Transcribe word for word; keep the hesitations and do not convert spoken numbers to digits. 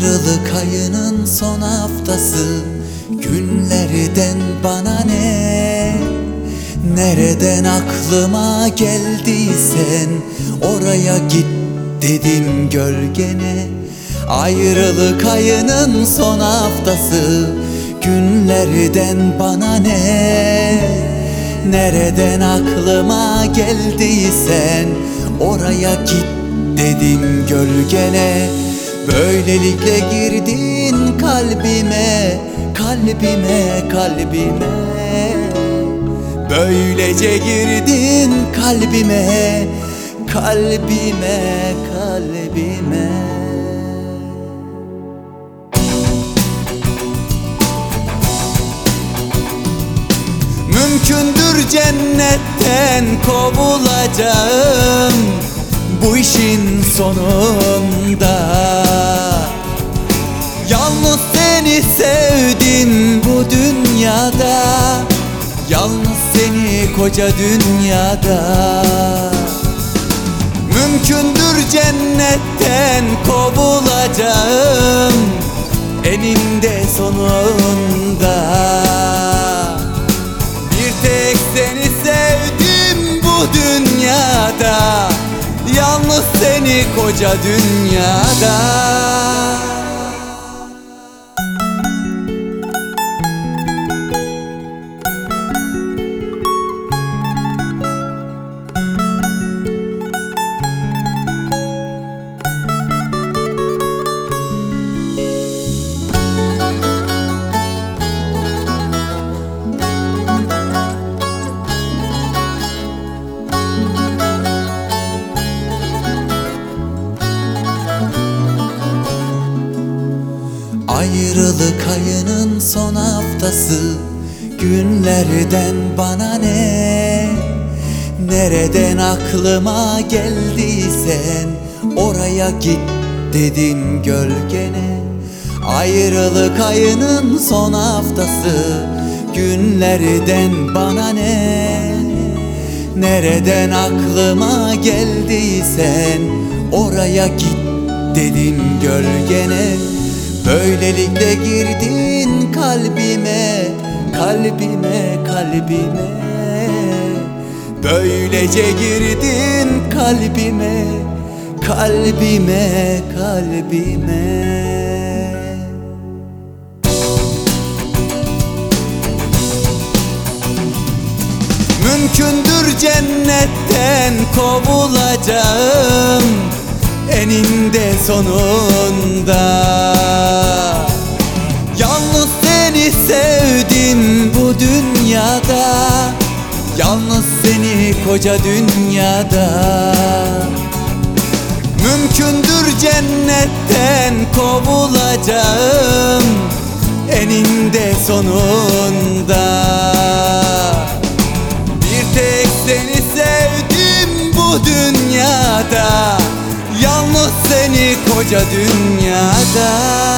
Ayrılık ayının son haftası, günlerden bana ne? Nereden aklıma geldiysen oraya git dedim gölgene. Ayrılık ayının son haftası, günlerden bana ne? Nereden aklıma geldiysen oraya git dedim gölgene. Böylelikle girdin kalbime, kalbime, kalbime. Böylece girdin kalbime, kalbime, kalbime. Mümkündür cennetten kovulacağım bu işin sonunda. Yalnız seni sevdim bu dünyada, yalnız seni koca dünyada. Mümkündür cennetten kovulacağım eninde sonunda. Bir tek seni sevdim bu dünyada, yalnız seni koca dünyada. Ayrılık ayının son haftası, günlerden bana ne? Nereden aklıma geldiysen oraya git dedim gölgene. Ayrılık ayının son haftası, günlerden bana ne? Nereden aklıma geldiysen oraya git dedim gölgene. Böylelikle girdin kalbime, kalbime, kalbime. Böylece girdin kalbime, kalbime, kalbime. Mümkündür cennetten kovulacağım eninde sonunda. Yalnız seni sevdim bu dünyada, yalnız seni koca dünyada. Mümkündür cennetten kovulacağım eninde sonunda. Bir tek seni sevdim bu dünyada, yalnız seni koca dünyada.